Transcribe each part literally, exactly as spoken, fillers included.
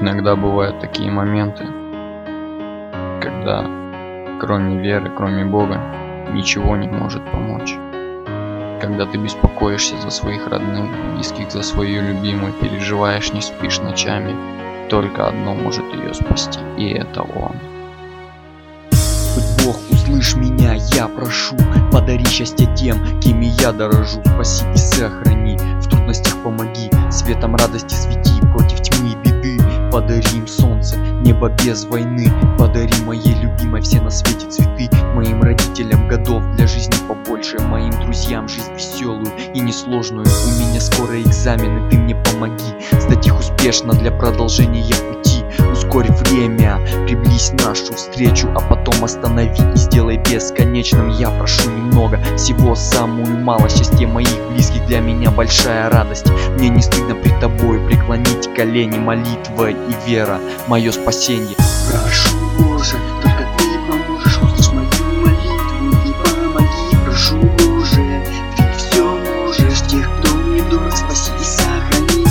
Иногда бывают такие моменты, когда кроме веры, кроме Бога, ничего не может помочь. Когда ты беспокоишься за своих родных, близких, за свою любимую, переживаешь, не спишь ночами, только одно может ее спасти, и это Он. Хоть Бог, услышь меня, я прошу, подари счастье тем, кем и я дорожу. Спаси и сохрани, в трудностях помоги, светом радости свети, против тьмы и беды. Подари им солнце, небо без войны, подари моей любимой все на свете цветы. Моим родителям годов для жизни побольше, моим друзьям жизнь веселую и несложную. У меня скоро экзамены, ты мне помоги сдать их успешно для продолжения пути. Ускорь время, приблизь нашу встречу, а потом останови и сделай бесконечным. Я прошу немного, всего самую мало, счастье моих близких для меня большая радость. Мне не стыдно пред тобой преклонить колени, молитва и вера, мое спасение. Прошу, Боже, только ты поможешь, услышь мою молитву и помоги. Прошу, Боже, ты все можешь, тех, кто мне дорог, спаси и сохрани.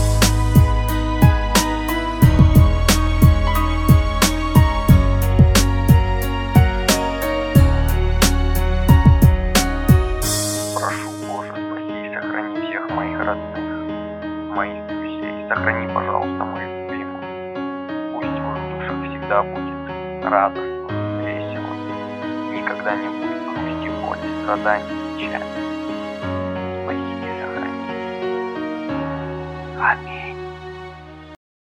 Прошу, Боже, спаси и сохрани всех моих родных, моих друзей. Сохрани, пожалуйста, мою любимую. Пусть в их душах всегда будет радостно, весело. Никогда не будет грусти, боли, страданий, печали. Спаси и сохрани. Аминь.